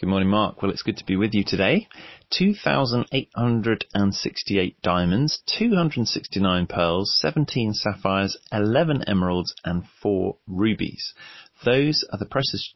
Good morning, Mark. Well, it's good to be with you today. 2,868 diamonds, 269 pearls, 17 sapphires, 11 emeralds, and 4 rubies. Those are the precious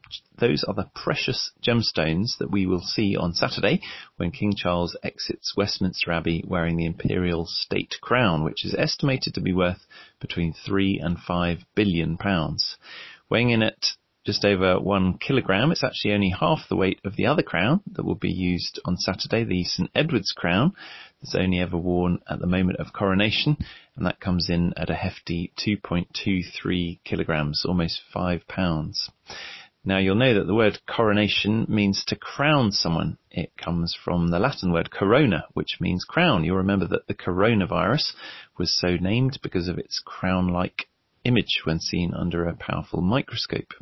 gemstones that we will see on Saturday when King Charles exits Westminster Abbey wearing the imperial state crown, which is estimated to be worth between £3 and £5 billion. Weighing in at just over 1 kilogram, it's actually only half the weight of the other crown that will be used on Saturday, the St Edward's crown, that's only ever worn at the moment of coronation, and that comes in at a hefty 2.23 kilograms, almost 5 pounds. Now you'll know that the word coronation means to crown someone. It comes from the Latin word corona, which means crown. You'll remember that the coronavirus was so named because of its crown-like image when seen under a powerful microscope.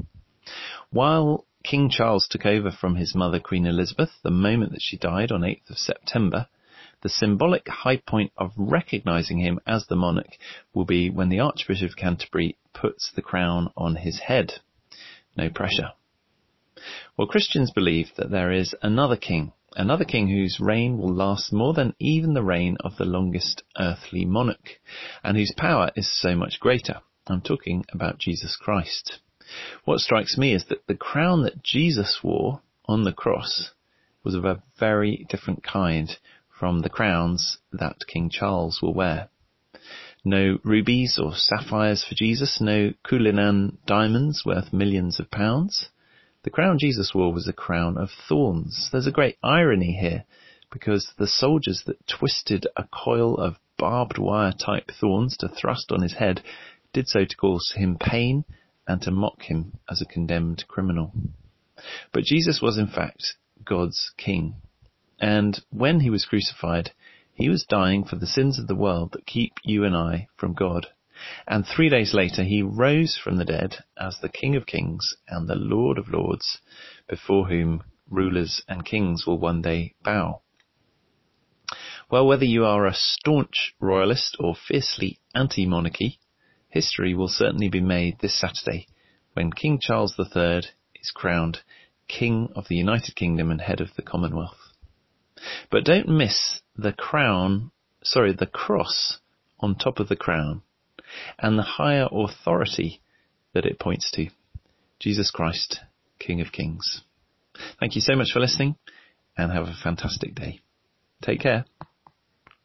While King Charles took over from his mother, Queen Elizabeth, the moment that she died on 8th of September, the symbolic high point of recognising him as the monarch will be when the Archbishop of Canterbury puts the crown on his head. No pressure. Well, Christians believe that there is another king whose reign will last more than even the reign of the longest earthly monarch, and whose power is so much greater. I'm talking about Jesus Christ. What strikes me is that the crown that Jesus wore on the cross was of a very different kind from the crowns that King Charles will wear. No rubies or sapphires for Jesus, no Cullinan diamonds worth millions of pounds. The crown Jesus wore was a crown of thorns. There's a great irony here, because the soldiers that twisted a coil of barbed wire type thorns to thrust on his head did so to cause him pain and to mock him as a condemned criminal. But Jesus was in fact God's king. And when he was crucified, he was dying for the sins of the world that keep you and I from God. And 3 days later, he rose from the dead as the King of Kings and the Lord of Lords, before whom rulers and kings will one day bow. Well, whether you are a staunch royalist or fiercely anti-monarchy, history will certainly be made this Saturday when King Charles III is crowned King of the United Kingdom and head of the Commonwealth. But don't miss the cross on top of the crown and the higher authority that it points to. Jesus Christ, King of Kings. Thank you so much for listening, and have a fantastic day. Take care.